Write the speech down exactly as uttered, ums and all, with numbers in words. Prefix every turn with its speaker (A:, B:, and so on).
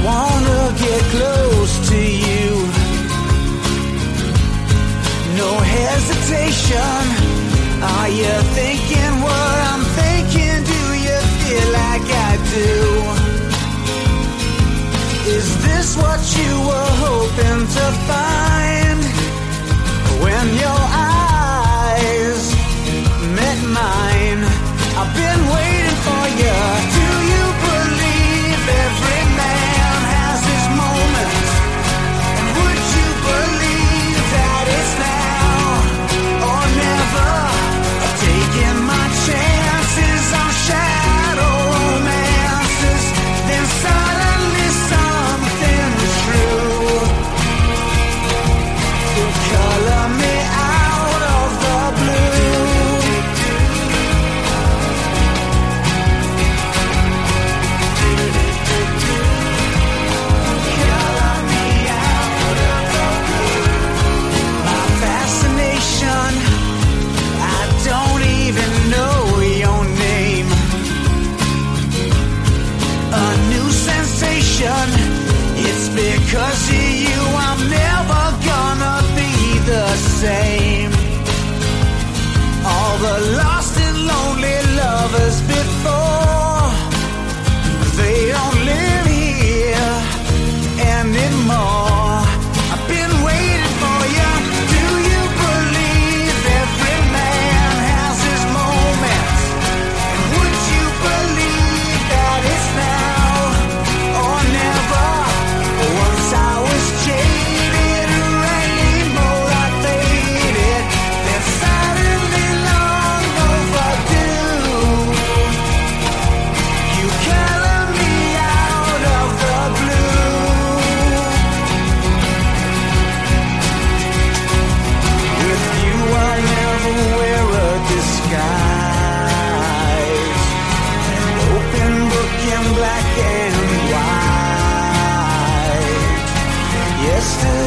A: wanna get close to you. No hesitation. Are you thinking what I'm thinking? Do you feel like I do? Is this what you were hoping to find when your eyes met mine? I've been waiting for you. Do you believe every man has his moment? And would you believe that it's now or never? I've taken my chances on shadow romances, then suddenly something true to color me out of the blue. Color me out of the blue. My fascination, I don't even know your name. A new sensation, it's because of you I'm never gonna be the same. All the lost and lonely lovers before, they don't live here anymore. I've been waiting for you. Do you believe every man has his moment? And would you believe that it's now or never? Once I was jaded, rainbow I faded, then suddenly long overdue. You color me out of the blue. With you I'll never wear a disguise. An open book in black and white. Yesterday